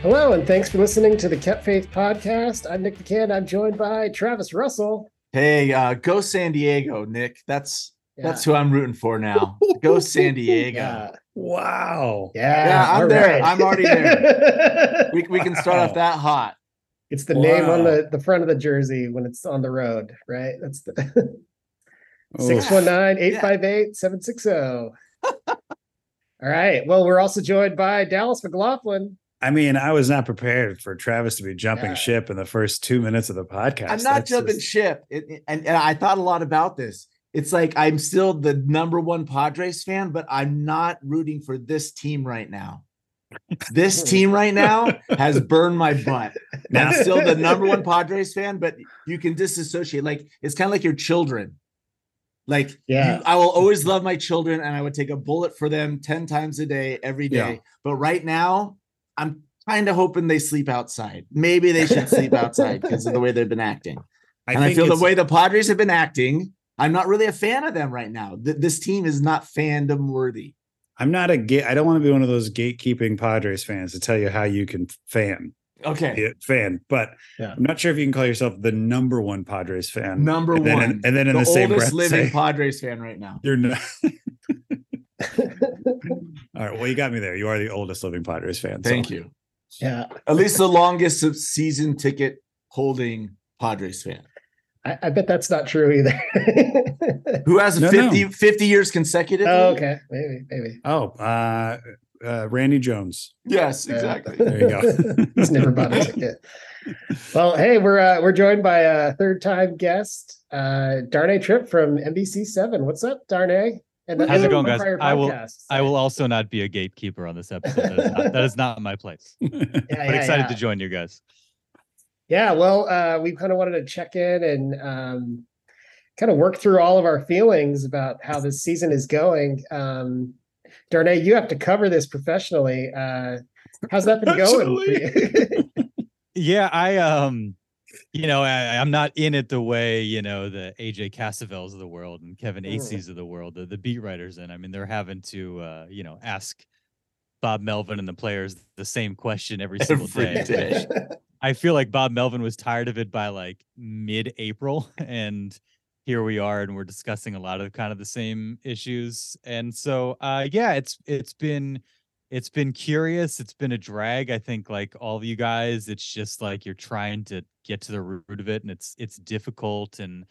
Hello, and thanks for listening to the Kept Faith podcast. I'm Nick McCann. I'm joined by Travis Russell. Hey, go San Diego, Nick. That's who I'm rooting for now. Go San Diego. Yeah. Wow. Yeah, I'm there. Right. I'm already there. we can start off that hot. It's the name on the front of the jersey when it's on the road, right? That's the 619-858-760. All right. Well, we're also joined by Dallas McLaughlin. I mean, I was not prepared for Travis to be jumping ship in the first 2 minutes of the podcast. I'm not jumping ship. And I thought a lot about this. It's like I'm still the number one Padres fan, but I'm not rooting for this team right now. This team right now has burned my butt. I'm still the number one Padres fan, but you can disassociate. Like, it's kind of like your children. Like, I will always love my children, and I would take a bullet for them 10 times a day, every day. Yeah. But right now, I'm kind of hoping they sleep outside. Maybe they should sleep outside because of the way they've been acting. I feel the way the Padres have been acting, I'm not really a fan of them right now. This team is not fandom worthy. I'm not I don't want to be one of those gatekeeping Padres fans to tell you how you can fan. Okay. But I'm not sure if you can call yourself the number one Padres fan. Number one. And then in the same breath, living Padres fan right now. You're not. All right. Well, you got me there. You are the oldest living Padres fan. Thank you. Yeah. At least the longest season ticket holding Padres fan. I bet that's not true either. Who has 50 years consecutively? Oh, okay. Maybe. Oh, Randy Jones. Yes, exactly. There you go. He's never bought a ticket. Well, hey, we're joined by a third-time guest, Darnay Tripp from NBC7. What's up, Darnay? How's it going, guys? I will also not be a gatekeeper on this episode. That is not my place. But excited to join you guys. Yeah, well, we kind of wanted to check in and kind of work through all of our feelings about how this season is going. Darnay, you have to cover this professionally. How's that been going for you? Yeah, I'm not in it the way, the AJ Casavels of the world and Kevin Acey's of the world, the beat writers. And I mean, they're having to, ask Bob Melvin and the players the same question every single day. I feel like Bob Melvin was tired of it by like mid-April, and here we are, and we're discussing a lot of kind of the same issues. And so, it's been curious. It's been a drag. I think, like all of you guys, it's just like you're trying to get to the root of it, and it's difficult. And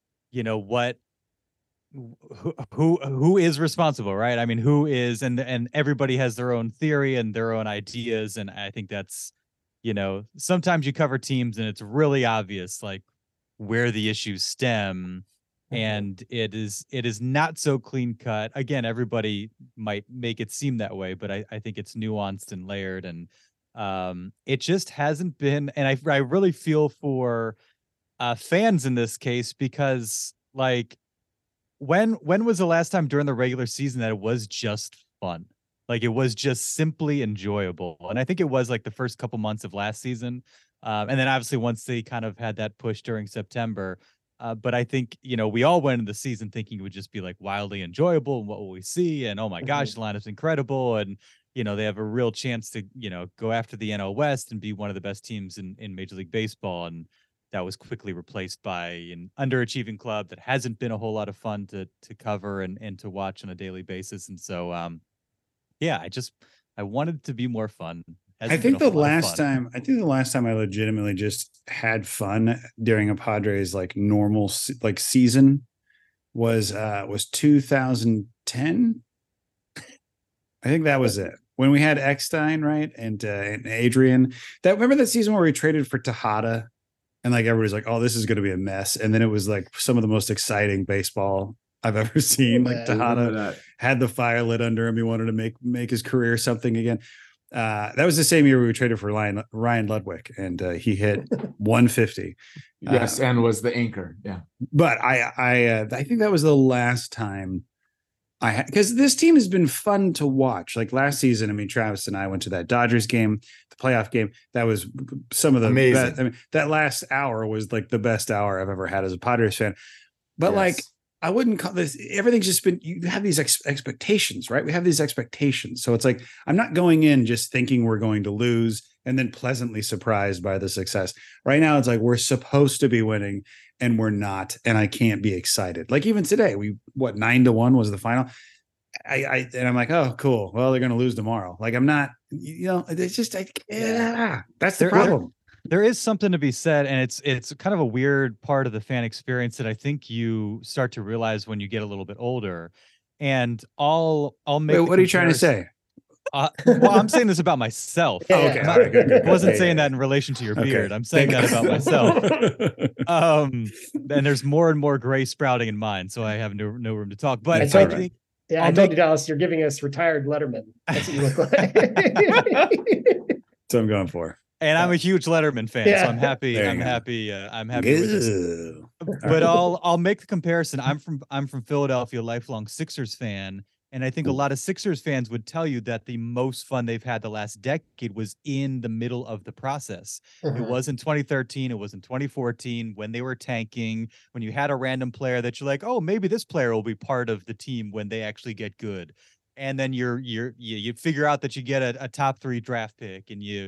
who is responsible, right? I mean, who is, and everybody has their own theory and their own ideas, and I think that's, sometimes you cover teams and it's really obvious like where the issues stem, and it is not so clean cut. Again, everybody might make it seem that way, but I think it's nuanced and layered, and it just hasn't been. And I really feel for fans in this case, because like when was the last time during the regular season that it was just fun? Like it was just simply enjoyable. And I think it was like the first couple months of last season. And then obviously once they kind of had that push during September. But I think, we all went into the season thinking it would just be like wildly enjoyable. And what will we see? And oh my gosh, the lineup's incredible. And, they have a real chance to, go after the NL West and be one of the best teams in Major League Baseball. And that was quickly replaced by an underachieving club that hasn't been a whole lot of fun to cover and to watch on a daily basis. And so, I wanted it to be more fun. I think the last time I legitimately just had fun during a Padres like normal like season was 2010. I think that was it, when we had Eckstein, right, and Adrian. Remember that season where we traded for Tejada, and like everybody's like, "Oh, this is going to be a mess," and then it was like some of the most exciting baseball I've ever seen. Like Tejada had the fire lit under him. He wanted to make his career something again. That was the same year we traded for Ryan Ludwig, and he hit 150. Yes, and was the anchor. Yeah, but I think that was the last time because this team has been fun to watch. Like last season, I mean, Travis and I went to that Dodgers game, the playoff game. That was some of the best. I mean, that last hour was like the best hour I've ever had as a Padres fan. But like, I wouldn't call this, everything's just been, you have these expectations, right? We have these expectations. So it's like, I'm not going in just thinking we're going to lose. and then pleasantly surprised by the success. Right now, it's like we're supposed to be winning and we're not, and I can't be excited. Like even today, 9-1 was the final. And I'm like, oh, cool. Well, they're going to lose tomorrow. Like I'm not, it's just that's the problem. There is something to be said, and it's kind of a weird part of the fan experience that I think you start to realize when you get a little bit older. And I'll make. Wait, what are you trying to say? Well, I'm saying this about myself. Yeah. Okay, all right, good. I wasn't saying that in relation to your beard. I'm saying that about myself. And there's more and more gray sprouting in mine, so I have no room to talk. But I told you, Dallas, you're giving us retired Letterman. That's what you look like. That's what I'm going for. And I'm a huge Letterman fan, so I'm happy. I'm happy with this. But I'll make the comparison. I'm from Philadelphia, lifelong Sixers fan, and I think a lot of Sixers fans would tell you that the most fun they've had the last decade was in the middle of the process. It was in 2013, it was in 2014 when they were tanking, when you had a random player that you're like, oh, maybe this player will be part of the team when they actually get good, and then you figure out that you get a top 3 draft pick, and you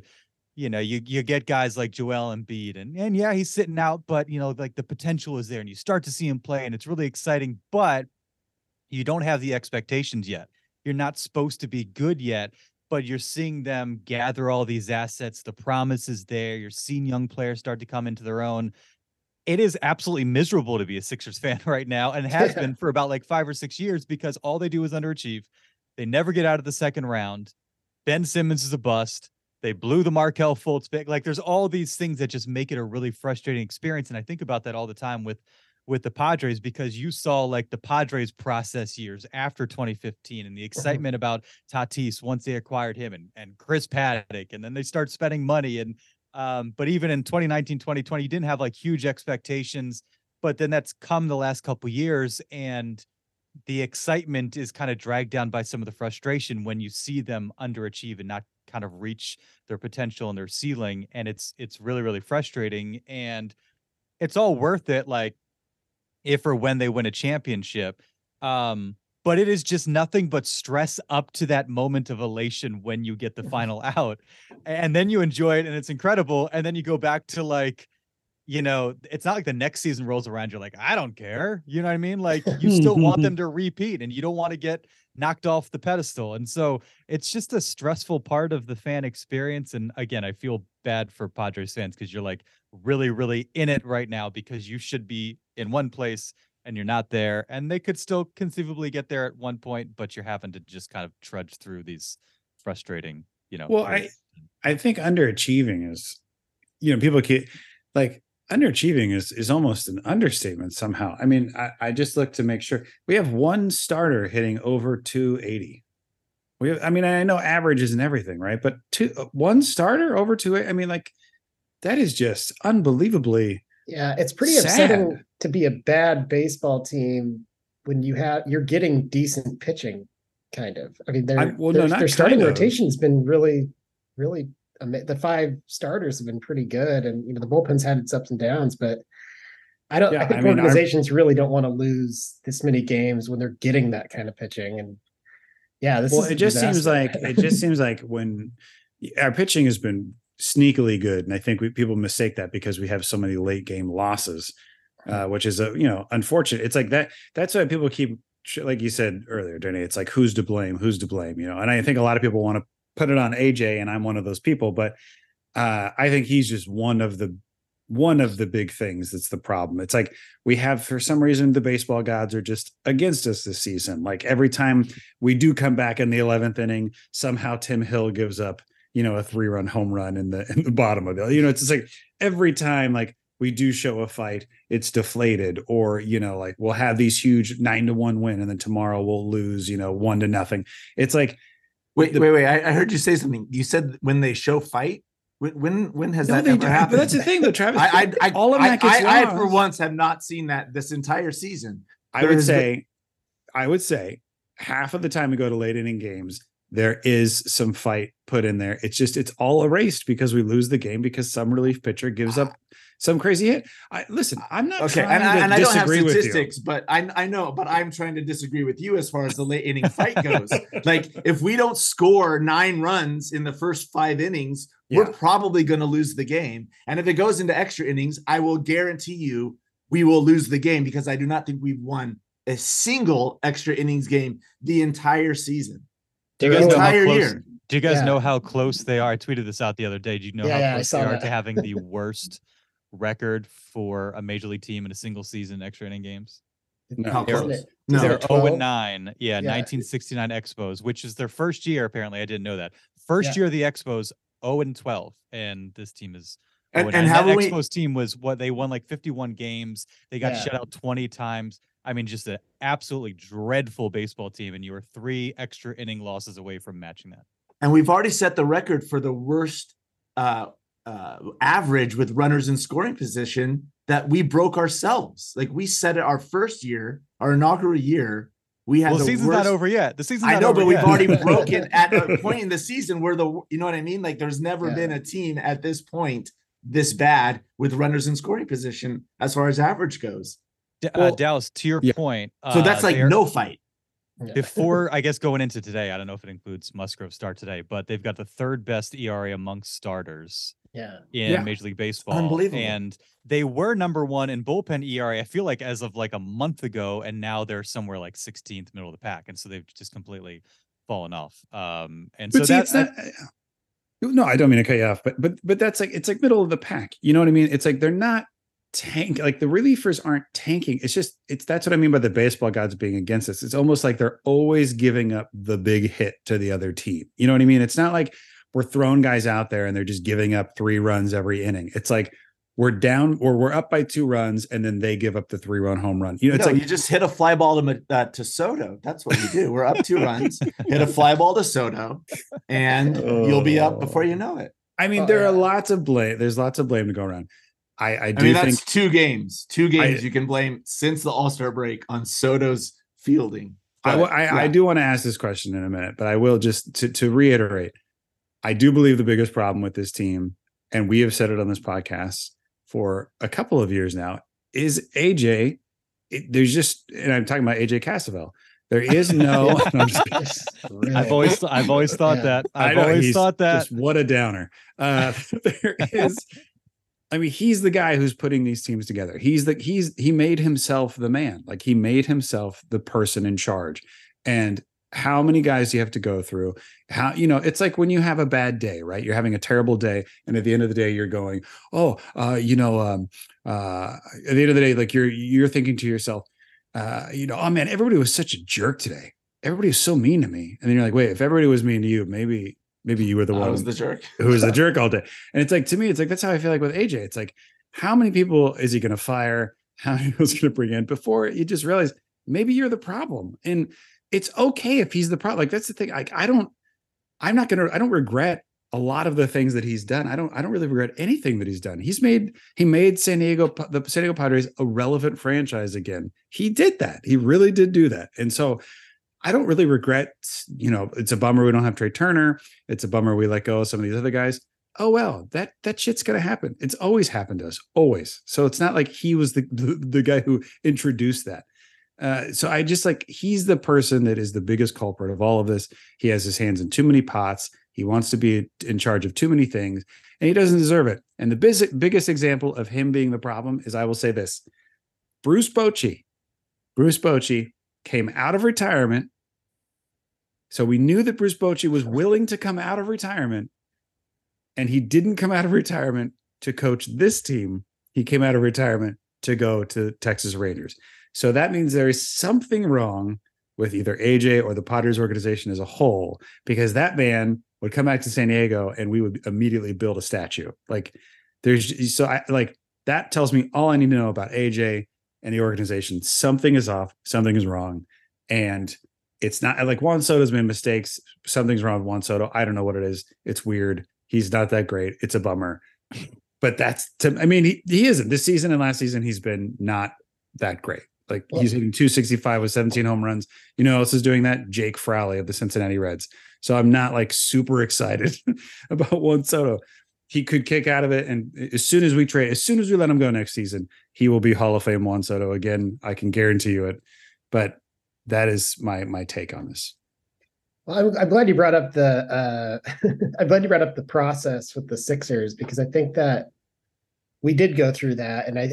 get guys like Joel Embiid, and yeah, he's sitting out, but like the potential is there, and you start to see him play, and it's really exciting, but you don't have the expectations yet. You're not supposed to be good yet, but you're seeing them gather all these assets. The promise is there. You're seeing young players start to come into their own. It is absolutely miserable to be a Sixers fan right now, and has been for about like 5 or 6 years, because all they do is underachieve. They never get out of the second round. Ben Simmons is a bust. They blew the Markelle Fultz pick. Like there's all these things that just make it a really frustrating experience. And I think about that all the time with the Padres, because you saw like the Padres process years after 2015 and the excitement about Tatis once they acquired him, and Chris Paddock, and then they start spending money. And but even in 2019, 2020, you didn't have like huge expectations, but then that's come the last couple of years, and the excitement is kind of dragged down by some of the frustration when you see them underachieve and not kind of reach their potential and their ceiling. And it's really, really frustrating, and it's all worth it, like if or when they win a championship. But it is just nothing but stress up to that moment of elation when you get the final out, and then you enjoy it and it's incredible. And then you go back to like, it's not like the next season rolls around, you're like, I don't care. You know what I mean? Like you still want them to repeat, and you don't want to get knocked off the pedestal. And so it's just a stressful part of the fan experience. And again, I feel bad for Padres fans, because you're like really, really in it right now, because you should be in one place and you're not there. And they could still conceivably get there at one point, but you're having to just kind of trudge through these frustrating, Well, I think underachieving is, people keep like, underachieving is almost an understatement somehow. I mean, I just look to make sure we have one starter hitting over 280. I know average isn't everything, right? But one starter over 280. I mean, like that is just unbelievably. Yeah, it's pretty sad. upsetting to be a bad baseball team when you're getting decent pitching, kind of. I mean, their starting rotation has been really, really. The 5 starters have been pretty good, and the bullpen's had its ups and downs, but I think organizations really don't want to lose this many games when they're getting that kind of pitching. And it just seems like when our pitching has been sneakily good, and I think people mistake that because we have so many late game losses, which is unfortunate. It's like that's why people keep, like you said earlier, Danny, it's like who's to blame, and I think a lot of people want to put it on AJ, and I'm one of those people, but I think he's just one of the big things that's the problem. It's like we have, for some reason, the baseball gods are just against us this season. Like every time we do come back in the 11th inning, somehow Tim Hill gives up, a 3-run home run in the bottom of it. It's just like every time like we do show a fight, it's deflated, or like we'll have these huge 9-1 win, and then tomorrow we'll lose 1-0. It's like, Wait! I heard you say something. You said when they show fight. When has that ever happened? But that's the thing, though, Travis. I for once have not seen that this entire season. I would say half of the time we go to late inning games, there is some fight put in there. It's all erased because we lose the game because some relief pitcher gives up some crazy hit. Listen, I'm not okay, and I don't have statistics, but I know, but I'm trying to disagree with you as far as the late inning fight goes. Like if we don't score 9 runs in the first 5 innings, we're probably going to lose the game. And if it goes into extra innings, I will guarantee you we will lose the game, because I do not think we've won a single extra innings game the entire season. Do you guys know how Entire close? year. Do you guys Yeah. know how close they are? I tweeted this out the other day. Do you know Yeah, how yeah, I close saw they are that. to having the worst record for a major league team in a single season extra inning games? No. How Isn't close? it- No. isn't They're it 0 12? and 9. Yeah, Yeah. 1969 Expos, which is their first year. Apparently, I didn't know that. First Yeah. year of the Expos, 0 and 12, and this team is. And- 0 and 9. That haven't we- Expos team was what they won like 51 games. They got Yeah. shut out 20 times. I mean, just an absolutely dreadful baseball team, and you were 3 extra inning losses away from matching that. And we've already set the record for the worst average with runners in scoring position that we broke ourselves. Like, we set it our first year, our inaugural year. We had Well, the the season's worst. not over yet. The season's I not know, over but we've yet. already broken at a point in the season where you know what I mean? Like, there's never Yeah. been a team at this point this bad with runners in scoring position as far as average goes. Well, Dallas, to your yeah. point, So that's like they're- no fight. Yeah. before, I guess, going into today, I don't know if it includes Musgrove start today, but they've got the 3rd best ERA amongst starters Yeah. in Yeah. Major League Baseball. Unbelievable. And they were number 1 in bullpen ERA, I feel like, as of like a month ago, and now they're somewhere like 16th, middle of the pack. And so they've just completely fallen off. And But so see, that, it's not. No, I don't mean to cut you off, but that's like, it's like middle of the pack. You know what I mean? It's like they're not like the relievers aren't tanking. That's what I mean by the baseball gods being against us. It's almost like they're always giving up the big hit to the other team. You know what I mean? It's not like we're throwing guys out there and they're just giving up 3 runs every inning. It's like we're down or we're up by 2 runs and then they give up the 3-run home run. You know, it's No, like you just hit a fly ball to Soto. That's what you do. We're up 2 runs, hit a fly ball to Soto, and you'll be up before you know it. I mean, Oh, there are yeah. lots of blame. There's lots of blame to go around. I do I mean, think that's 2 games. 2 games you can blame since the All-Star break on Soto's fielding. I But, I do want to ask this question in a minute, but I will just to reiterate. I do believe the biggest problem with this team, and we have said it on this podcast for a couple of years now, is AJ. There's just, and I'm talking about AJ Cassavell. There is no. No, I'm just kidding. Really. I've always thought Yeah. that. I I've know, always he's thought that. Just what a downer. There is. I mean, he's the guy who's putting these teams together. He made himself the man. Like, he made himself the person in charge. And how many guys do you have to go through? How, you know, it's like when you have a bad day, right? You're having a terrible day, and at the end of the day, you're going, at the end of the day, like you're thinking to yourself, oh man, everybody was such a jerk today. Everybody was so mean to me. And then you're like, wait, if everybody was mean to you, maybe you were the I one was the jerk. who was the jerk all day. And it's like, to me, it's like, that's how I feel like with AJ. It's like, how many people is he going to fire? How many people is he going to bring in before you just realize maybe you're the problem? And it's okay if he's the problem. Like, that's the thing. Like, I don't regret a lot of the things that he's done. I don't really regret anything that he's done. He made the San Diego Padres a relevant franchise again. He did that. He really did do that. And so I don't really regret, it's a bummer we don't have Trey Turner. It's a bummer we let go of some of these other guys. Oh, well, that shit's going to happen. It's always happened to us, always. So it's not like he was the guy who introduced that. So I just like, he's the person that is the biggest culprit of all of this. He has his hands in too many pots. He wants to be in charge of too many things, and he doesn't deserve it. And the biggest example of him being the problem is, I will say this: Bruce Bochy came out of retirement. So we knew that Bruce Bochy was willing to come out of retirement, and he didn't come out of retirement to coach this team. He came out of retirement to go to Texas Rangers. So that means there is something wrong with either AJ or the Padres organization as a whole, because that man would come back to San Diego and we would immediately build a statue. Like, that tells me all I need to know about AJ and the organization. Something is off, something is wrong. And it's not like Juan Soto's made mistakes. Something's wrong with Juan Soto. I don't know what it is. It's weird. He's not that great. It's a bummer. But he isn't. This season and last season, he's been not that great. Like, he's hitting 265 with 17 home runs. You know who else is doing that? Jake Fraley of the Cincinnati Reds. So I'm not like super excited about Juan Soto. He could kick out of it. And as soon as we let him go next season, he will be Hall of Fame Juan Soto again. I can guarantee you it. But that is my take on this. Well, I'm glad you brought up the I'm glad you brought up the process with the Sixers, because I think that we did go through that. And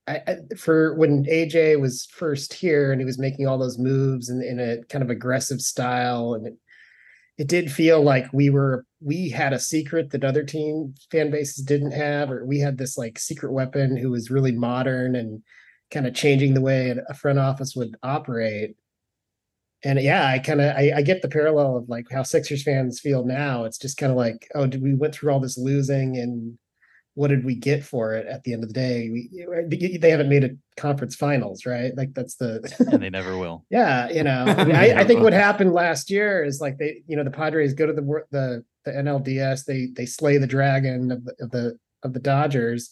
for when AJ was first here and he was making all those moves in a kind of aggressive style, and it did feel like we had a secret that other team fan bases didn't have, or we had this like secret weapon who was really modern and kind of changing the way a front office would operate. And yeah, I get the parallel of like how Sixers fans feel now. It's just kind of like, oh, did we went through all this losing, and what did we get for it at the end of the day? They haven't made a conference finals, right? Like that's the And they never will. yeah, I mean, I think what happened last year is like the Padres go to the NLDS, they slay the dragon of the Dodgers,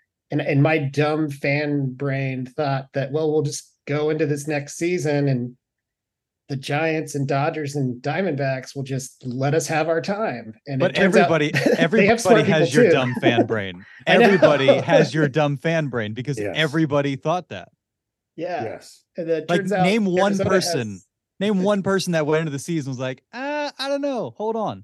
and my dumb fan brain thought that, well, we'll just go into this next season and the Giants and Dodgers and Diamondbacks will just let us have our time. And but everybody has your dumb fan brain. Everybody has your dumb fan brain because everybody thought that. Yeah. Yes. And then like turns out name one Arizona person that went into the season was like, I don't know. Hold on.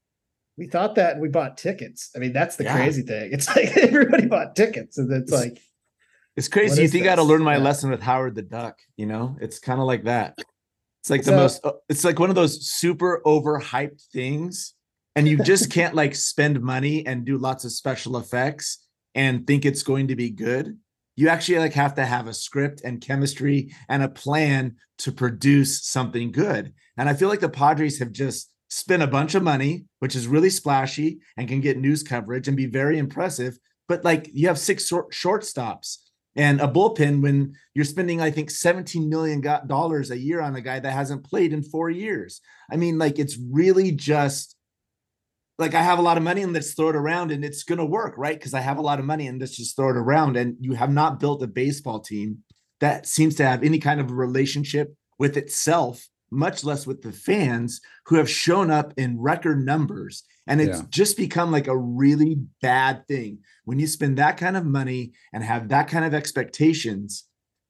We thought that, and we bought tickets. I mean, that's the crazy thing. It's like everybody bought tickets, and it's like, it's crazy. You think I got to learn my lesson with Howard the Duck? It's kind of like that. It's like it's like one of those super overhyped things, and you just can't like spend money and do lots of special effects and think it's going to be good. You actually like have to have a script and chemistry and a plan to produce something good. And I feel like the Padres have just spent a bunch of money, which is really splashy and can get news coverage and be very impressive. But like you have 6 shortstops and a bullpen when you're spending, I think, $17 million a year on a guy that hasn't played in 4 years. I mean, like, it's really just like, I have a lot of money and let's throw it around and it's going to work, right? Because I have a lot of money and let's just throw it around. And you have not built a baseball team that seems to have any kind of a relationship with itself, much less with the fans who have shown up in record numbers. And it's just become like a really bad thing. When you spend that kind of money and have that kind of expectations,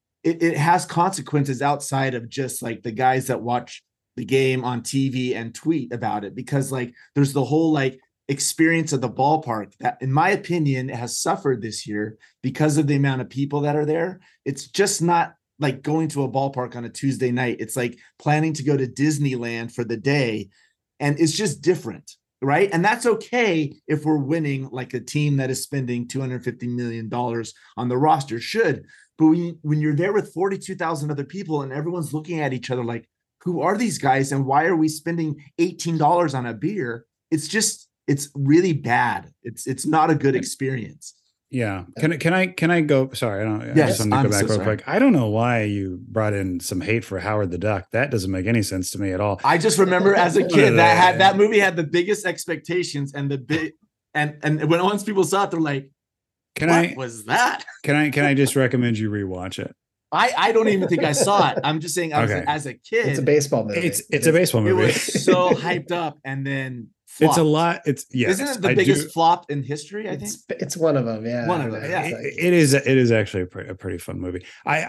it has consequences outside of just like the guys that watch the game on TV and tweet about it, because like there's the whole like experience of the ballpark that, in my opinion, has suffered this year because of the amount of people that are there. It's just not like going to a ballpark on a Tuesday night. It's like planning to go to Disneyland for the day, and it's just different. Right. And that's okay if we're winning, like a team that is spending $250 million on the roster should. But when you're there with 42,000 other people and everyone's looking at each other like, who are these guys? And why are we spending $18 on a beer? It's really bad. It's not a good experience. Yeah. Can I go? Sorry, I don't. Yes, I just want to go back real sorry. quick. I don't know why you brought in some hate for Howard the Duck. That doesn't make any sense to me at all. I just remember as a kid that movie had the biggest expectations and the big and when once people saw it, they're like, what was that? Can I just recommend you rewatch it? I don't even think I saw it. I'm just saying, as a kid, it's a baseball movie. It's a baseball movie. It was so hyped up and then flopped. It's a lot. Isn't it the biggest flop in history? I think it's one of them. Yeah, one of them. Yeah, it is actually a pretty fun movie.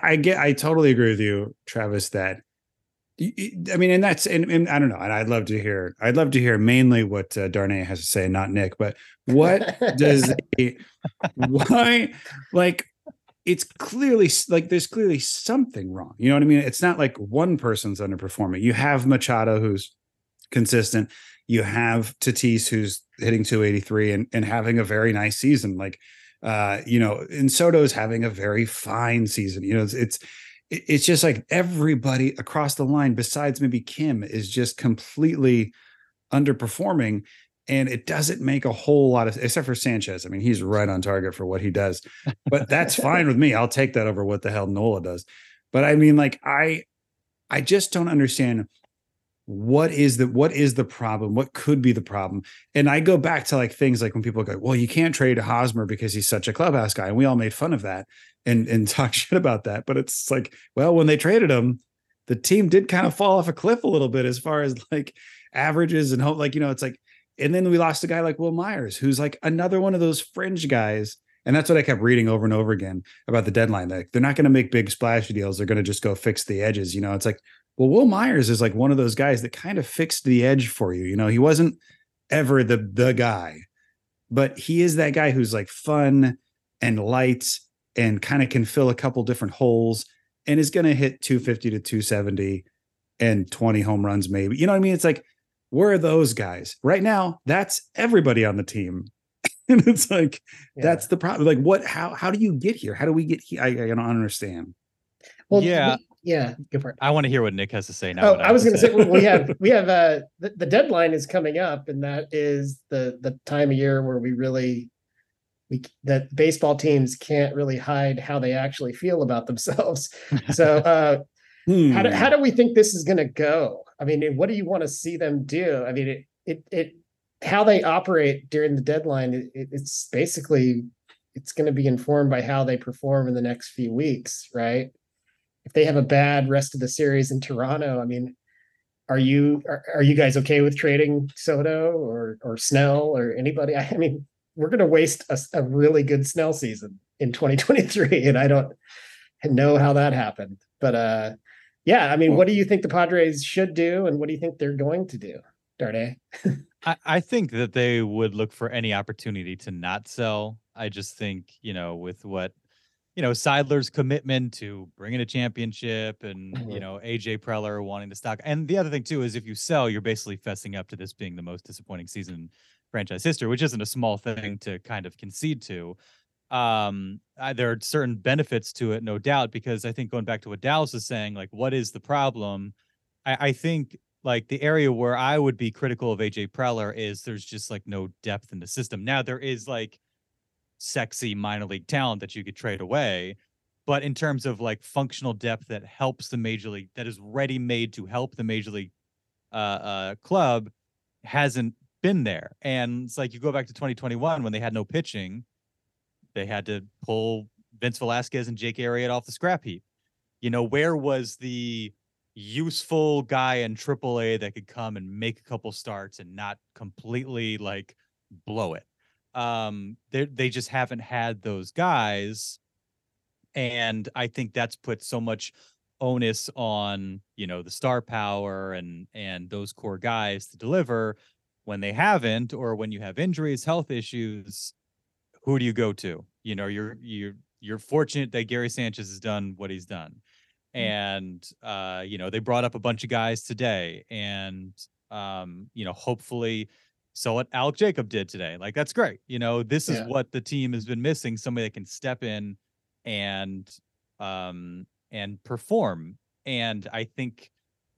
I totally agree with you, Travis, that I mean, and that's and I don't know, and I'd love to hear mainly what Darnay has to say, not Nick, but what does why like. It's clearly like there's clearly something wrong. You know what I mean? It's not like one person's underperforming. You have Machado, who's consistent. You have Tatis, who's hitting 283 and having a very nice season. Like, and Soto's having a very fine season. You know, it's just like everybody across the line, besides maybe Kim, is just completely underperforming. And it doesn't make a whole lot of, except for Sanchez. I mean, he's right on target for what he does, but that's fine with me. I'll take that over what the hell Nola does. But I mean, like, I just don't understand what is the problem? What could be the problem? And I go back to like things like when people go, well, you can't trade Hosmer because he's such a clubhouse guy. And we all made fun of that and talk shit about that. But it's like, well, when they traded him, the team did kind of fall off a cliff a little bit as far as like averages and hope, like, it's like, and then we lost a guy like Will Myers, who's like another one of those fringe guys. And that's what I kept reading over and over again about the deadline. Like, they're not going to make big splash deals. They're going to just go fix the edges. It's like, Well, Will Myers is like one of those guys that kind of fixed the edge for you. You know, he wasn't ever the guy, but he is that guy who's like fun and light and kind of can fill a couple different holes and is going to hit 250 to 270 and 20 home runs, maybe. You know what I mean? It's like, where are those guys right now? That's everybody on the team. And it's like, that's the problem. Like, how do you get here? How do we get here? I don't understand. Well, Yeah. Go for it. I want to hear what Nick has to say now. Oh, I was going to say we have the deadline is coming up, and that is the time of year where that baseball teams can't really hide how they actually feel about themselves. So how do we think this is going to go? I mean, what do you want to see them do? I mean, it how they operate during the deadline. It's basically it's going to be informed by how they perform in the next few weeks, right? If they have a bad rest of the series in Toronto, I mean, are you guys okay with trading Soto or Snell or anybody? I mean, we're going to waste a really good Snell season in 2023, and I don't know how that happened. But yeah, I mean, what do you think the Padres should do, and what do you think they're going to do, Darnay? I think that they would look for any opportunity to not sell. I just think, with what, Seidler's commitment to bringing a championship and, AJ Preller wanting to stock. And the other thing, too, is if you sell, you're basically fessing up to this being the most disappointing season in franchise history, which isn't a small thing to kind of concede to. There are certain benefits to it, no doubt, because I think going back to what Dallas is saying, like, what is the problem? I think like the area where I would be critical of AJ Preller is there's just like no depth in the system. Now there is like sexy minor league talent that you could trade away, but in terms of like functional depth that helps the major league, that is ready made to help the major league club, hasn't been there. And it's like you go back to 2021 when they had no pitching, they had to pull Vince Velasquez and Jake Arrieta off the scrap heap. Where was the useful guy in AAA that could come and make a couple starts and not completely like blow it? They just haven't had those guys, and I think that's put so much onus on the star power and those core guys to deliver. When they haven't, or when you have injuries, health issues, who do you go to? You're fortunate that Gary Sanchez has done what he's done. And they brought up a bunch of guys today, and hopefully so what Alec Jacob did today, like, that's great. This is what the team has been missing, somebody that can step in and perform. And I think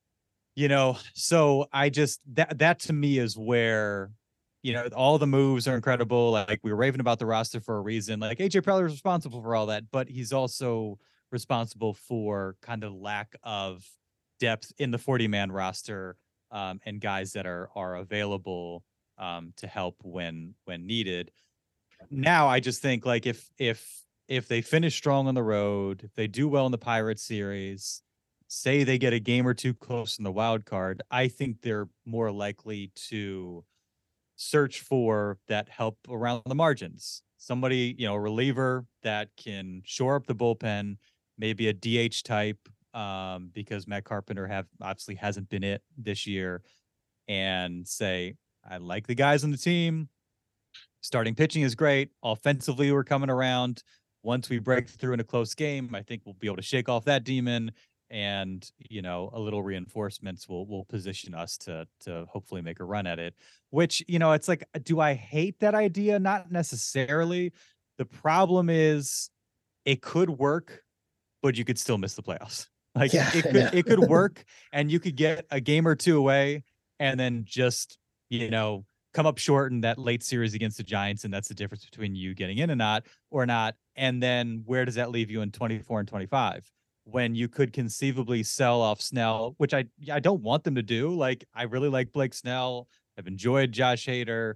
so I just that to me is where all the moves are incredible. Like, we were raving about the roster for a reason. Like, AJ Preller is responsible for all that, but he's also responsible for kind of lack of depth in the 40-man roster, and guys that are available to help when needed. Now, I just think like if they finish strong on the road, if they do well in the Pirates series, say they get a game or two close in the wild card, I think they're more likely to search for that help around the margins. Somebody, a reliever that can shore up the bullpen, maybe a DH type, because Matt Carpenter obviously hasn't been it this year, and say, I like the guys on the team. Starting pitching is great. Offensively, we're coming around. Once we break through in a close game, I think we'll be able to shake off that demon, and a little reinforcements will position us to hopefully make a run at it. Which, it's like, do I hate that idea? Not necessarily. The problem is it could work, but you could still miss the playoffs. Like, it could work, and you could get a game or two away, and then just come up short in that late series against the Giants, and that's the difference between you getting in or not. And then where does that leave you in 24 and 25? When you could conceivably sell off Snell, which I don't want them to do. Like, I really like Blake Snell. I've enjoyed Josh Hader,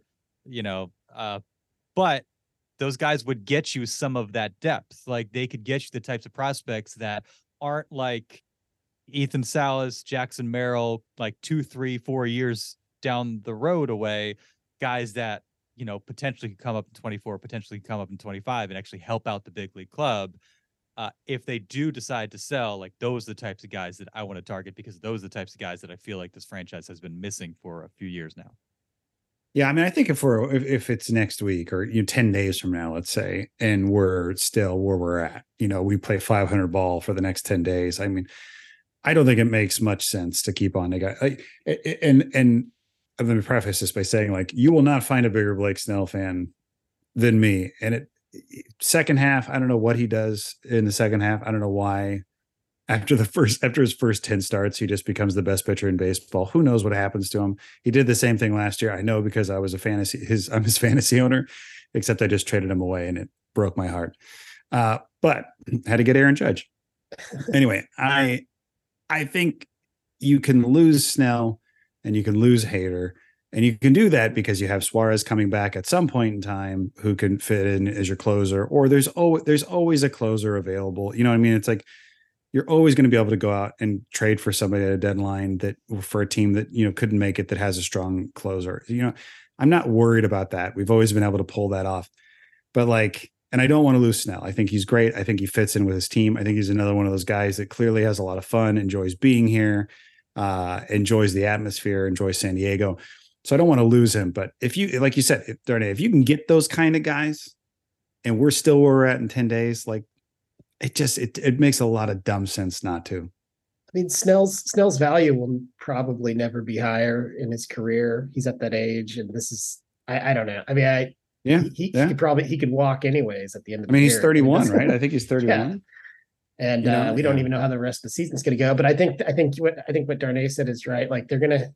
but those guys would get you some of that depth. Like, they could get you the types of prospects that aren't like Ethan Salas, Jackson Merrill, like 2, 3, 4 years down the road away, guys that, potentially could come up in 24, potentially come up in 25 and actually help out the big league club. if they do decide to sell, like those are the types of guys that I want to target, because those are the types of guys that I feel like this franchise has been missing for a few years now. Yeah, I mean, I think if it's next week or 10 days from now, let's say, and we're still where we're at, we play 500 ball for the next 10 days. I mean, I don't think it makes much sense to keep on the guy. And let me preface this by saying, like, you will not find a bigger Blake Snell fan than me. And second half, I don't know what he does in the second half. I don't know why. After his first 10 starts, he just becomes the best pitcher in baseball. Who knows what happens to him? He did the same thing last year. I know, because I was I'm his fantasy owner, except I just traded him away and it broke my heart. But had to get Aaron Judge. Anyway, I think you can lose Snell and you can lose Hader, and you can do that because you have Suarez coming back at some point in time who can fit in as your closer, or there's always a closer available. You know what I mean? It's like, you're always going to be able to go out and trade for somebody at a deadline for a team that, couldn't make it, that has a strong closer. I'm not worried about that. We've always been able to pull that off, but and I don't want to lose Snell. I think he's great. I think he fits in with his team. I think he's another one of those guys that clearly has a lot of fun, enjoys being here, enjoys the atmosphere, enjoys San Diego. So I don't want to lose him. But if you, like you said, Darnay, if you can get those kind of guys and we're still where we're at in 10 days, like, it makes a lot of dumb sense not to. I mean, Snell's value will probably never be higher in his career. He's at that age, and this is, I don't know. I mean, he could walk anyways at the end of the year. He's 31, right? I think he's 31. Yeah. And we don't even know how the rest of the season's going to go. But I think what Darnay said is right. Like, they're gonna,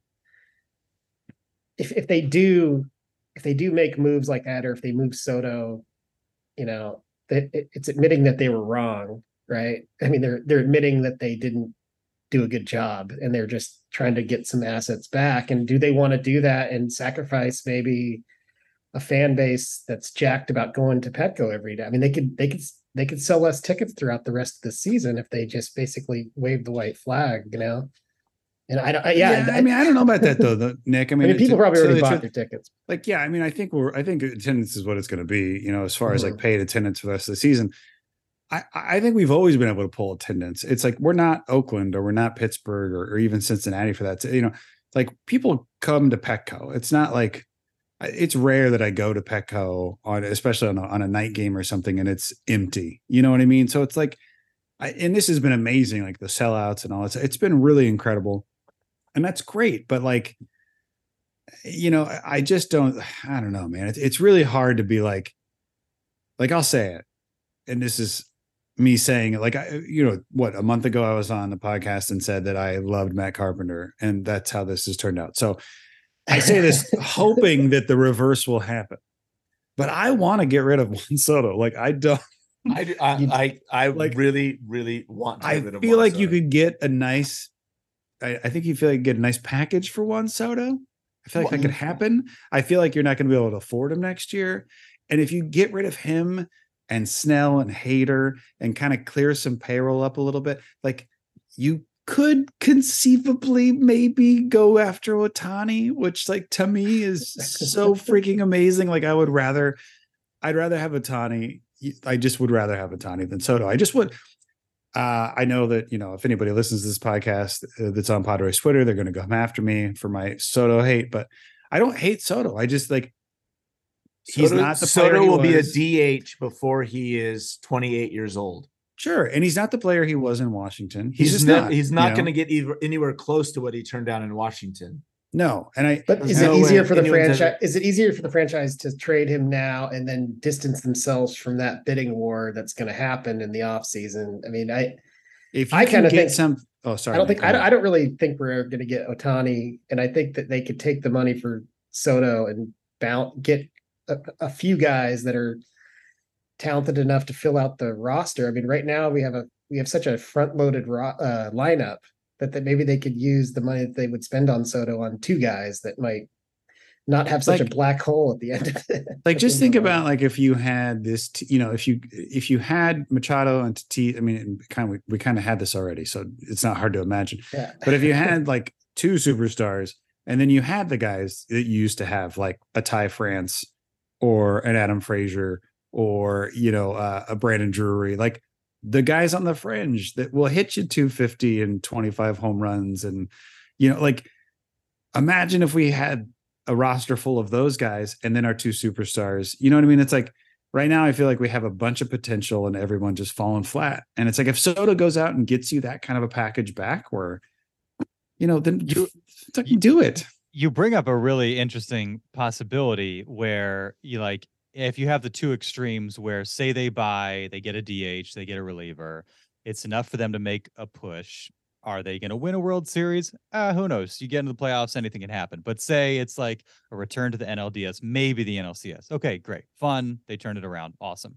if they do make moves like that, or if they move Soto, it's admitting that they were wrong, right? I mean, they're admitting that they didn't do a good job, and they're just trying to get some assets back. And do they want to do that and sacrifice maybe a fan base that's jacked about going to Petco every day? I mean, they could sell less tickets throughout the rest of the season if they just basically wave the white flag, And I don't know about that though, Nick. I mean, people probably already bought their tickets. Like, yeah, I mean, I think attendance is what it's going to be, as far as like paid attendance for the rest of the season. I think we've always been able to pull attendance. It's like, we're not Oakland, or we're not Pittsburgh, or even Cincinnati for that. Like, people come to Petco. It's not like, it's rare that I go to Petco especially on a night game or something, and it's empty. You know what I mean? So it's like, and this has been amazing, like the sellouts and all. It's been really incredible. And that's great. But like, I just don't know, man. It's really hard to be like I'll say it. And this is me saying it, like, a month ago I was on the podcast and said that I loved Matt Carpenter, and that's how this has turned out. So I say this hoping that the reverse will happen, but I want to get rid of Juan Soto. Like, I don't. I really, really want to get rid of feel Juan like Soto. You could get a nice. I think you feel like you get a nice package for Juan Soto. I feel like that could happen. I feel like you're not going to be able to afford him next year. And if you get rid of him and Snell and Hader and kind of clear some payroll up a little bit, like, you could conceivably maybe go after Ohtani, which, like, to me is so freaking amazing. Like, I'd rather have Ohtani. I just would rather have Ohtani than Soto. I just would. I know that, if anybody listens to this podcast that's on Padres Twitter, they're going to come after me for my Soto hate, but I don't hate Soto. I just he's not the player. Soto will be a DH before he is 28 years old. Sure. And he's not the player he was in Washington. He's not going to get anywhere close to what he turned down in Washington. No. But is it easier for the franchise? Is it easier for the franchise to trade him now and then distance themselves from that bidding war that's going to happen in the offseason? I mean, I kind of think some. Oh, sorry. I don't really think we're going to get Ohtani, and I think that they could take the money for Soto and get a few guys that are talented enough to fill out the roster. I mean, right now we have such a front-loaded lineup that maybe they could use the money that they would spend on Soto on two guys that might not have such a black hole at the end of it. Like, just think about, like, if you had this, if you had Machado and Tatis, I mean, we kind of had this already, so it's not hard to imagine. Yeah. But if you had like two superstars, and then you had the guys that you used to have, like a Ty France or an Adam Frazier or, a Brandon Drury, like, the guys on the fringe that will hit you 250 and 25 home runs. And, you know, like imagine if we had a roster full of those guys and then our two superstars, you know what I mean? It's like right now, I feel like we have a bunch of potential and everyone just falling flat. And it's like, if Soto goes out and gets you that kind of a package back where, you know, then you do it. You bring up a really interesting possibility where you like, if you have the two extremes where say they get a DH, they get a reliever, it's enough for them to make a push. Are they going to win a World Series? Who knows? You get into the playoffs, anything can happen. But say it's like a return to the NLDS, maybe the NLCS. Okay, great. Fun. They turned it around. Awesome.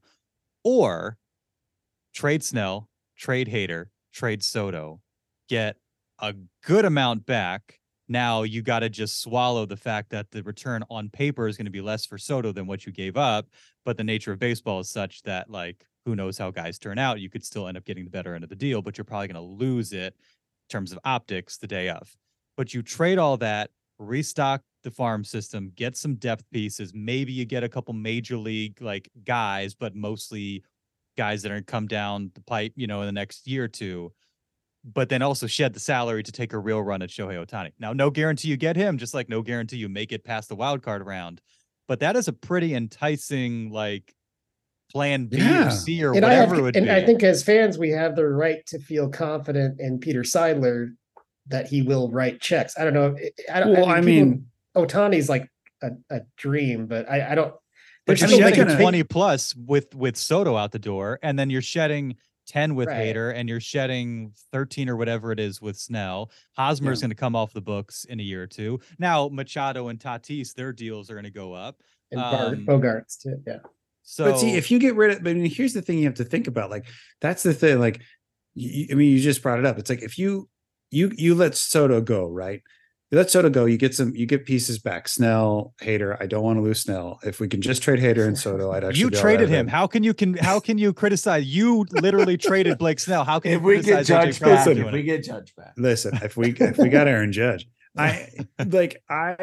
Or trade Snell, trade Hader, trade Soto, get a good amount back. Now you got to just swallow the fact that the return on paper is going to be less for Soto than what you gave up. But the nature of baseball is such that, like, who knows how guys turn out? You could still end up getting the better end of the deal, but you're probably going to lose it in terms of optics the day of. But you trade all that, restock the farm system, get some depth pieces. Maybe you get a couple major league like guys, but mostly guys that are going to come down the pipe, you know, in the next year or two. But then also shed the salary to take a real run at Shohei Ohtani. Now, no guarantee you get him, just like no guarantee you make it past the wild card round. But that is a pretty enticing, like, plan B or C or and whatever it would be. I think as fans, we have the right to feel confident in Peter Seidler that he will write checks. I don't know. I mean, Ohtani's like a dream, but I don't. But you're shedding 20 plus with Soto out the door, and then you're shedding 10 with Hader, and you're shedding 13 or whatever it is with Snell. Hosmer is going to come off the books in a year or two. Now, Machado and Tatis, their deals are going to go up. And Bogarts too, yeah. So, but see, if you get rid of, I mean, here's the thing you have to think about. Like, that's the thing. Like, I mean, you just brought it up. It's like if you let Soto go, right? You let Soto go, you get pieces back. Snell, Hader. I don't want to lose Snell. If we can just trade Hader and Soto, I'd actually. You traded him. How can you criticize? You literally traded Blake Snell. How can if we get Judge back? If we get Judge back, listen. If we got Aaron Judge, like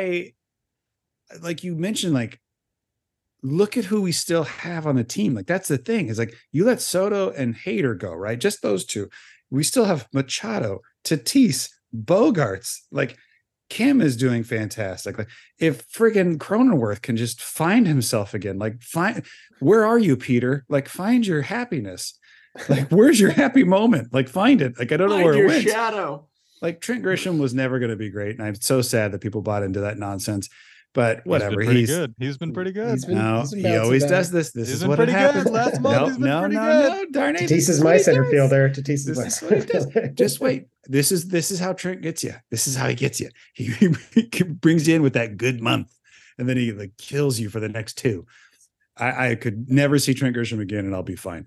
you mentioned, like, look at who we still have on the team. Like, that's the thing is, like, you let Soto and Hader go, right? Just those two. We still have Machado, Tatis, Bogarts. Like, Kim is doing fantastic. Like, if friggin' Cronenworth can just find himself again, like, where are you, Peter? Like, find your happiness. Like, where's your happy moment? Like, find it. Like, I don't know where it went. Shadow. Like, Trent Grisham was never going to be great. And I'm so sad that people bought into that nonsense. But whatever, he's good. He's been pretty good. He always does this. This is what happens. Last month, no, darn it. Tatis is my center fielder. Tatis is my center fielder. Just wait. This is how Trent gets you. This is how he gets you. He brings you in with that good month, and then he like kills you for the next two. I could never see Trent Grisham again, and I'll be fine.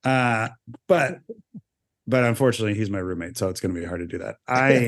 But unfortunately, he's my roommate, so it's going to be hard to do that.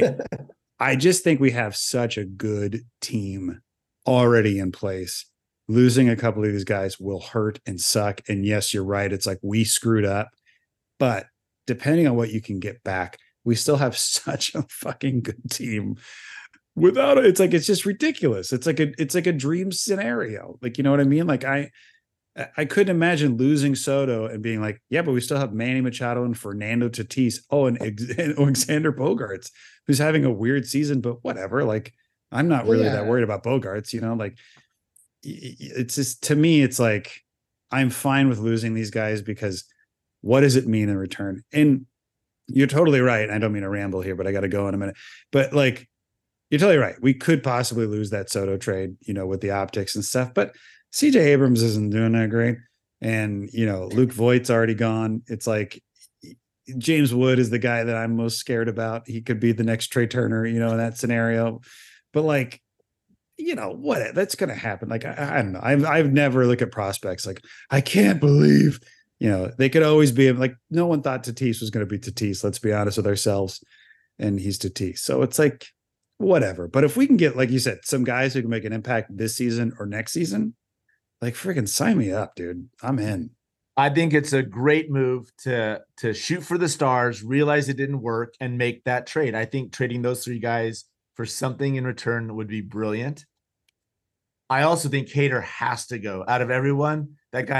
I just think we have such a good team already in place. Losing a couple of these guys will hurt and suck. And yes, you're right. It's like we screwed up, but depending on what you can get back, we still have such a fucking good team. Without it, it's like, it's just ridiculous. It's like a dream scenario. Like, you know what I mean? Like I couldn't imagine losing Soto and being like, yeah, but we still have Manny Machado and Fernando Tatis. Oh, and Alexander Bogarts, who's having a weird season, but whatever. Like, I'm not really that worried about Bogarts, you know, like it's just, to me, it's like, I'm fine with losing these guys because what does it mean in return? And you're totally right. I don't mean to ramble here, but I got to go in a minute, but like, you're totally right. We could possibly lose that Soto trade, you know, with the optics and stuff, but CJ Abrams isn't doing that great. And, you know, Luke Voigt's already gone. It's like, James Wood is the guy that I'm most scared about. He could be the next Trey Turner, you know, in that scenario. But like, you know, what that's going to happen. Like, I don't know. I've never looked at prospects. Like, I can't believe, you know, they could always be like, no one thought Tatis was going to be Tatis. Let's be honest with ourselves. And he's Tatis. So it's like, whatever. But if we can get, like you said, some guys who can make an impact this season or next season, like, freaking sign me up, dude. I'm in. I think it's a great move to shoot for the stars, realize it didn't work, and make that trade. I think trading those three guys for something in return would be brilliant. I also think Hader has to go. Out of everyone, that guy,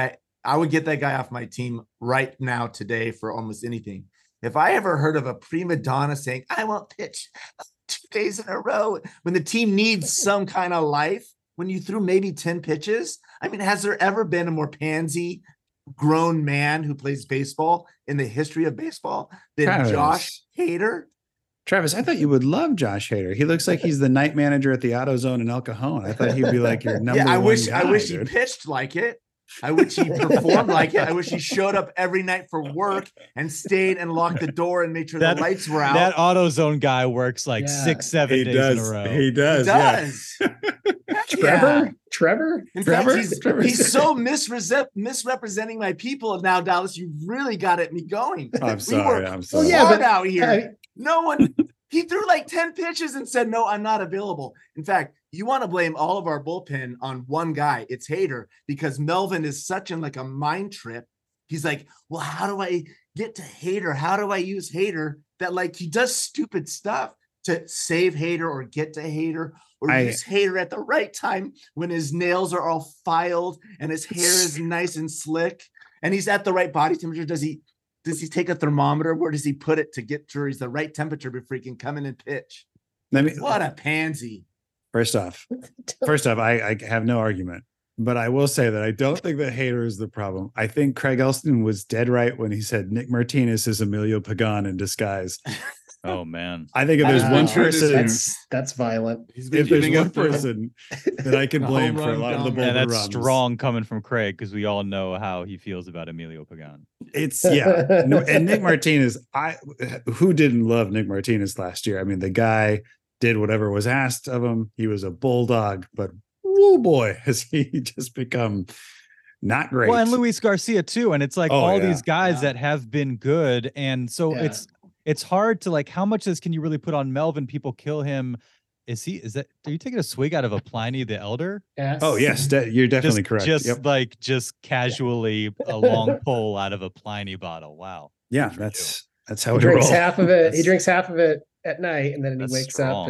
I would get that guy off my team right now today for almost anything. If I ever heard of a prima donna saying, I won't pitch 2 days in a row when the team needs some kind of life, when you threw maybe 10 pitches, I mean, has there ever been a more pansy grown man who plays baseball in the history of baseball than Travis. Josh Hader? Travis, I thought you would love Josh Hader. He looks like he's the night manager at the AutoZone in El Cajon. I thought he'd be like your number I one wish guy, I wish dude. he pitched like it. I wish he performed like it. I wish he showed up every night for work and stayed and locked the door and made sure the lights were out. That AutoZone guy works like 6-7 He days does. in a row. He does. He does. Trevor? Trevor? In Trevor? fact, Trevor? he's so misrepresenting my people now, Dallas. You really got at me going. I'm sorry. I'm sorry. yeah, hard but- out here. No one. He threw like 10 pitches and said, no, I'm not available. In fact, you want to blame all of our bullpen on one guy. It's Hader, because Melvin is such in like a mind trip. He's like, well, how do I get to Hader? How do I use Hader? That like he does stupid stuff to save Hader or get to Hader or use Hader at the right time when his nails are all filed and his hair is nice and slick and he's at the right body temperature. Does he take a thermometer? Where does he put it to get sure he's the right temperature before he can come in and pitch? What a pansy. First off, I have no argument, but I will say that I don't think that Hader is the problem. I think Craig Elston was dead right when he said Nick Martinez is Emilio Pagan in disguise. Oh man. I think if there's one person, that's violent. if there's one person that I can blame for a lot of the And bullpen that's runs, strong coming from Craig, because we all know how he feels about Emilio Pagan. it's and Nick Martinez, who didn't love Nick Martinez last year? I mean, the guy did whatever was asked of him. He was a bulldog, but oh boy, has he just become not great. Well, and Luis Garcia too. And it's like these guys that have been good. And so it's hard to like, how much of this can you really put on Melvin? People kill him. Are you taking a swig out of a Pliny the Elder? Yes. Oh yes, you're definitely correct. Just casually a long pull out of a Pliny bottle. Wow. Yeah, that's how he we drinks roll. half of it. He drinks half of it at night, and then he wakes strong. up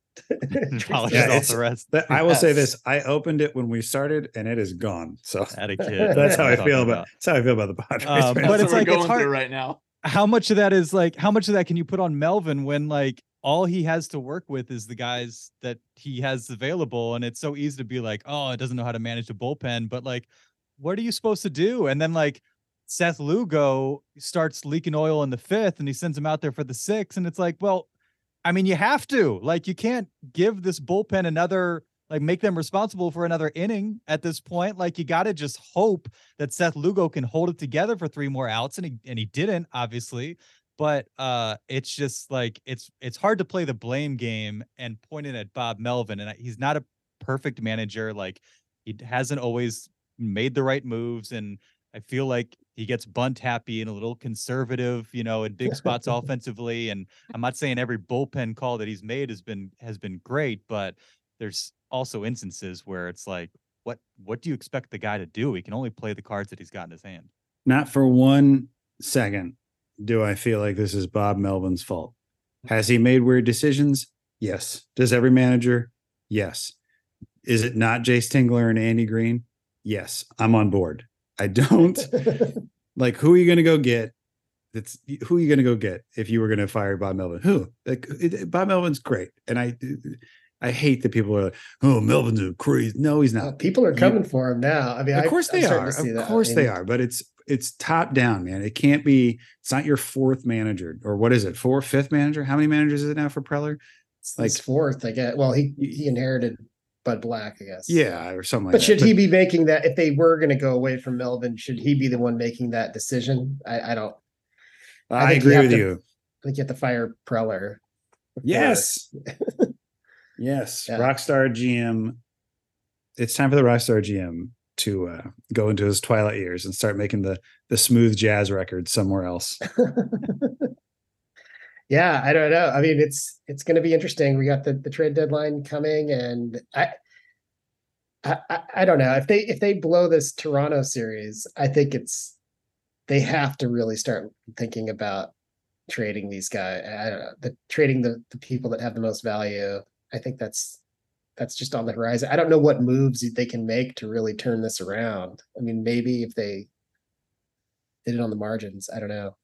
and Polishes off the rest. But I will say this: I opened it when we started, and it is gone. So At a kid. that's how I feel about. That's how I feel about the Padres. right but now. it's like it's hard right now. How much of that can you put on Melvin when like all he has to work with is the guys that he has available? And it's so easy to be like, oh, it doesn't know how to manage the bullpen, but like, what are you supposed to do? And then like Seth Lugo starts leaking oil in the 5th and he sends him out there for the 6th. And it's like, well, I mean, you have to, like, you can't give this bullpen another, like, make them responsible for another inning at this point. Like, you got to just hope that Seth Lugo can hold it together for 3 more outs. And he didn't, obviously, but it's just like, it's hard to play the blame game and point it at Bob Melvin. And he's not a perfect manager. Like, he hasn't always made the right moves. And I feel like he gets bunt happy and a little conservative, in big spots offensively. And I'm not saying every bullpen call that he's made has been great, but there's also instances where it's like, what do you expect the guy to do? He can only play the cards that he's got in his hand. Not for 1 second do I feel like this is Bob Melvin's fault. Has he made weird decisions? Yes. Does every manager? Yes. Is it not Jace Tingler and Andy Green? Yes. I'm on board. I don't like, who are you going to go get? Who are you going to go get if you were going to fire Bob Melvin? Who? Like, Bob Melvin's great. And I hate that people are like, oh, Melvin's a crazy. No, he's not. People are coming for him now. I mean, of course they are. Of course they are. But it's top down, man. It can't be. It's not your 4th manager, or what is it? 5th manager? How many managers is it now for Preller? It's like 4th, I guess. Well, he inherited Bud Black, I guess. Yeah, or something like but that. Should he be making that? If they were going to go away from Melvin, should he be the one making that decision? I don't. I agree with you. I think you have to fire Preller. Yes. Yes. Yeah. Rockstar GM. It's time for the Rockstar GM to go into his twilight years and start making the smooth jazz records somewhere else. Yeah, I don't know. I mean, it's going to be interesting. We got the trade deadline coming, and I don't know if they blow this Toronto series. I think they have to really start thinking about trading these guys. I don't know, trading the people that have the most value. I think that's just on the horizon. I don't know what moves they can make to really turn this around. I mean, maybe if they did it on the margins. I don't know.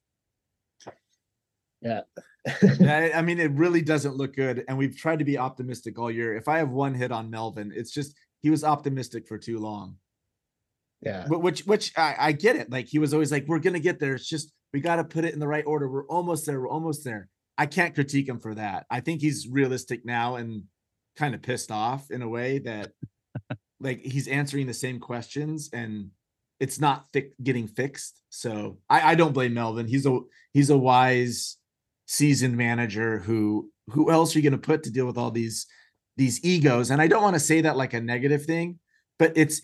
Yeah. Yeah, I mean, it really doesn't look good. And we've tried to be optimistic all year. If I have one hit on Melvin, it's just he was optimistic for too long. Yeah. Which I get it. Like he was always like, we're gonna get there. It's just we got to put it in the right order. We're almost there. We're almost there. I can't critique him for that. I think he's realistic now and kind of pissed off in a way that like he's answering the same questions and it's not getting fixed. So I don't blame Melvin. He's a wise, seasoned manager who else are you going to put to deal with all these egos? And I don't want to say that like a negative thing, but it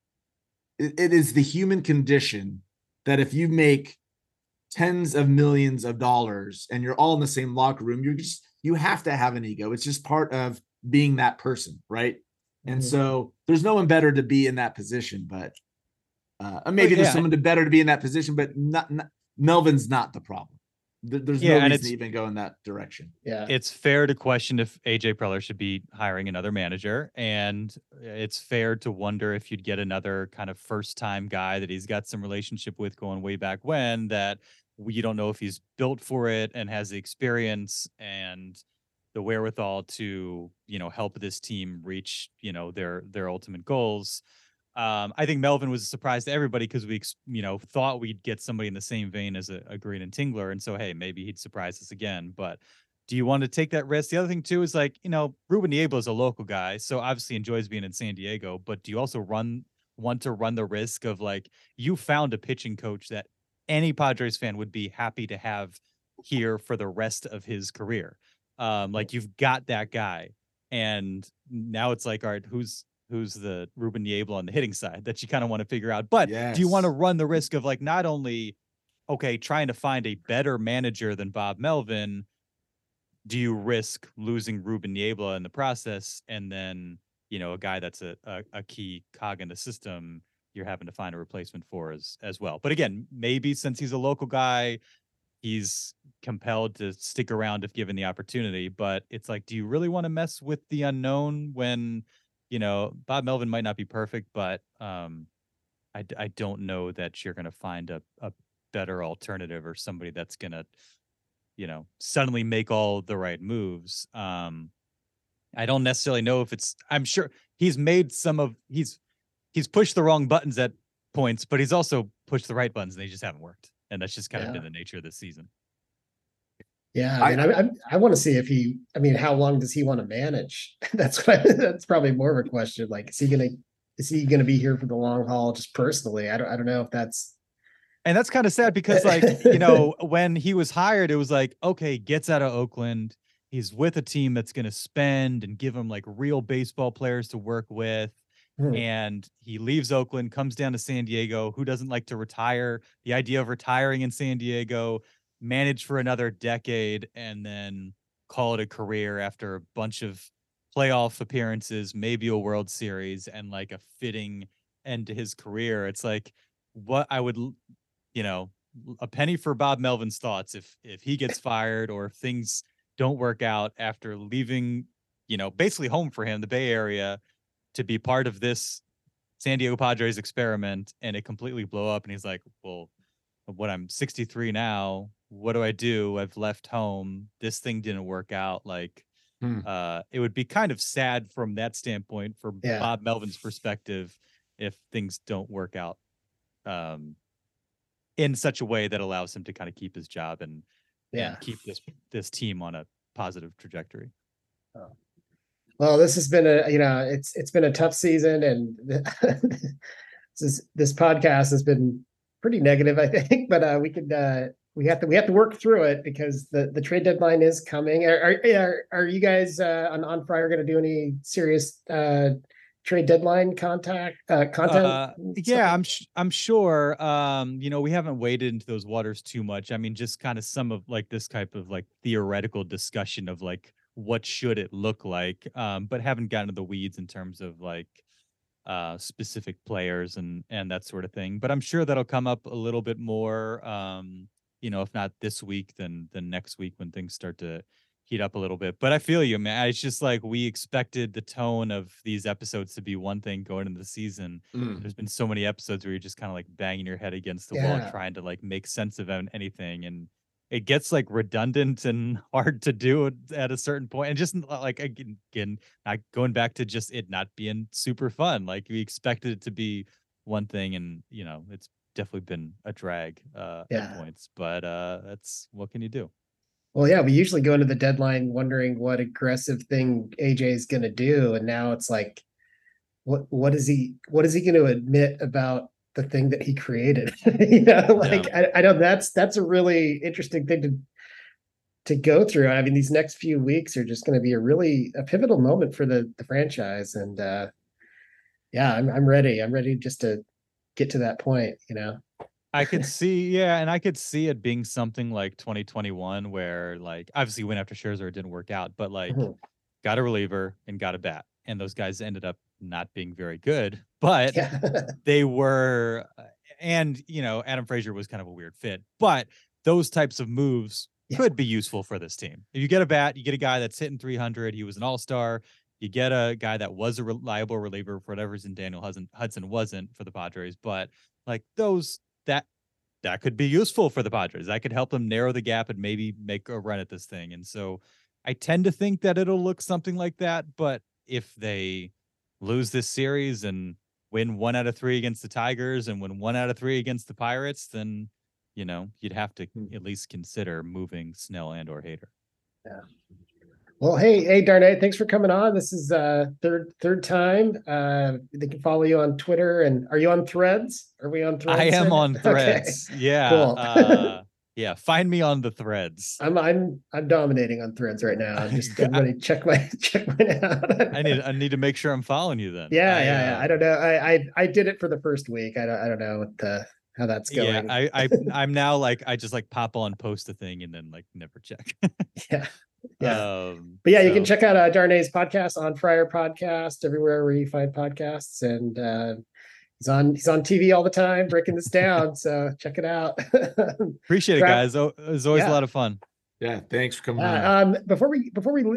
is the human condition that if you make tens of millions of dollars and you're all in the same locker room, you have to have an ego. It's just part of being that person, right? And so there's no one better to be in that position, but maybe there's someone better to be in that position, but not Melvin's not the problem. There's no reason to even go in that direction. Yeah. It's fair to question if AJ Preller should be hiring another manager, and it's fair to wonder if you'd get another kind of first-time guy that he's got some relationship with going way back when, that you don't know if he's built for it and has the experience and the wherewithal to, help this team reach, their ultimate goals. I think Melvin was a surprise to everybody because we, thought we'd get somebody in the same vein as a Green and Tingler. And so, hey, maybe he'd surprise us again. But do you want to take that risk? The other thing, too, is like, Ruben Niebla is a local guy, so obviously enjoys being in San Diego. But do you also want to run the risk of like you found a pitching coach that any Padres fan would be happy to have here for the rest of his career? Like you've got that guy. And now it's like, all right, who's the Ruben Niebla on the hitting side that you kind of want to figure out. But do you want to run the risk of like not only, trying to find a better manager than Bob Melvin, do you risk losing Ruben Niebla in the process? And then, a guy that's a key cog in the system, you're having to find a replacement for as well. But again, maybe since he's a local guy, he's compelled to stick around if given the opportunity. But it's like, do you really want to mess with the unknown when, Bob Melvin might not be perfect, but I don't know that you're going to find a better alternative or somebody that's going to, suddenly make all the right moves. I don't necessarily know if I'm sure he's made he's pushed the wrong buttons at points, but he's also pushed the right buttons and they just haven't worked. And that's just kind of been the nature of this season. Yeah, I want to see if how long does he want to manage? That's probably more of a question. Like, is he gonna be here for the long haul just personally? I don't know if that's. And that's kind of sad because like, when he was hired, it was like, okay, gets out of Oakland. He's with a team that's going to spend and give him like real baseball players to work with. And he leaves Oakland, comes down to San Diego. Who doesn't like to retire? The idea of retiring in San Diego, manage for another decade, and then call it a career after a bunch of playoff appearances, maybe a World Series, and like a fitting end to his career. It's like what I would, a penny for Bob Melvin's thoughts if he gets fired or if things don't work out after leaving, basically home for him, the Bay Area, to be part of this San Diego Padres experiment, and it completely blow up. And he's like, well, I'm 63 now. What do I do? I've left home. This thing didn't work out. Like, it would be kind of sad from that standpoint for Bob Melvin's perspective if things don't work out in such a way that allows him to kind of keep his job and keep this team on a positive trajectory. Well, this has been it's been a tough season, and this podcast has been pretty negative, I think, but we have to work through it because the trade deadline is coming. Are you guys on Friar going to do any serious trade deadline content? Yeah, I'm sure. We haven't waded into those waters too much. I mean, just kind of some of like this type of like theoretical discussion of like what should it look like, but haven't gotten to the weeds in terms of like specific players and that sort of thing. But I'm sure that'll come up a little bit more. If not this week, then next week when things start to heat up a little bit. But I feel you, man. It's just like we expected the tone of these episodes to be one thing going into the season. There's been so many episodes where you're just kind of like banging your head against the wall trying to like make sense of anything, and it gets like redundant and hard to do at a certain point. And just like again, not going back to just it not being super fun. Like we expected it to be one thing, and you know, it's definitely been a drag at points. But that's what can you do? Well, yeah, we usually go into the deadline wondering what aggressive thing AJ is going to do, and now it's like, what is he going to admit about the thing that he created? You know, like I know that's a really interesting thing to go through. I mean, these next few weeks are just going to be a pivotal moment for the franchise, and yeah, I'm ready. I'm ready just to get to that point. You know. I could see, and I could see it being something like 2021, where like obviously went after Scherzer, it didn't work out, but like got a reliever and got a bat, and those guys ended up not being very good, but they were, and you know, Adam Frazier was kind of a weird fit, but those types of moves could be useful for this team. If you get a bat, you get a guy that's hitting 300, he was an all-star. You get a guy that was a reliable reliever for whatever reason Daniel Hudson wasn't for the Padres, but like those. That could be useful for the Padres. That could help them narrow the gap and maybe make a run at this thing. And so I tend to think that it'll look something like that. But if they lose this series and win 1 out of 3 against the Tigers and win 1 out of 3 against the Pirates, then, you know, you'd have to at least consider moving Snell and or Hader. Yeah. Well, hey, Darnay, thanks for coming on. This is third time. They can follow you on Twitter, and are you on Threads? Are we on Threads? I am on Threads. Okay. Yeah. Cool. Yeah. Find me on the Threads. I'm dominating on Threads right now. I'm just everybody check mine out. I need to make sure I'm following you then. Yeah. I don't know. I did it for the first week. I don't know how that's going. Yeah. I'm now like I just like pop on, post a thing, and then like never check. Yeah. But yeah, you can check out Darnay's podcast on Friar Podcast, everywhere where you find podcasts, and he's on TV all the time breaking this down, so check it out. Appreciate it, guys. It was always a lot of fun. Yeah, thanks for coming on. Before we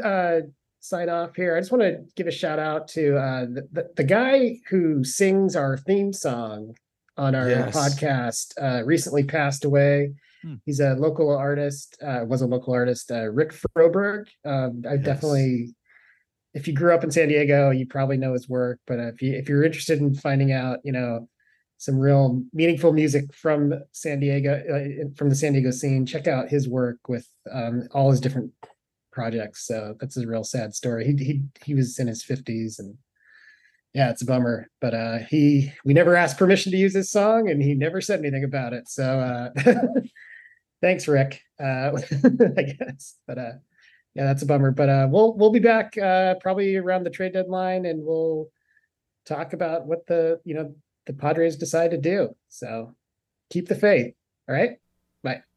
sign off here, I just want to give a shout out to the guy who sings our theme song on our podcast recently passed away. He's a local artist, was a local artist, Rick Froberg. I definitely, if you grew up in San Diego, you probably know his work, but if you're interested in finding out, you know, some real meaningful music from San Diego, from the San Diego scene, check out his work with all his different projects. So that's a real sad story. He was in his 50s, and yeah, it's a bummer, but we never asked permission to use his song, and he never said anything about it. So thanks, Rick. I guess, but yeah, that's a bummer. But we'll be back probably around the trade deadline, and we'll talk about what the Padres decide to do. So keep the faith. All right, bye.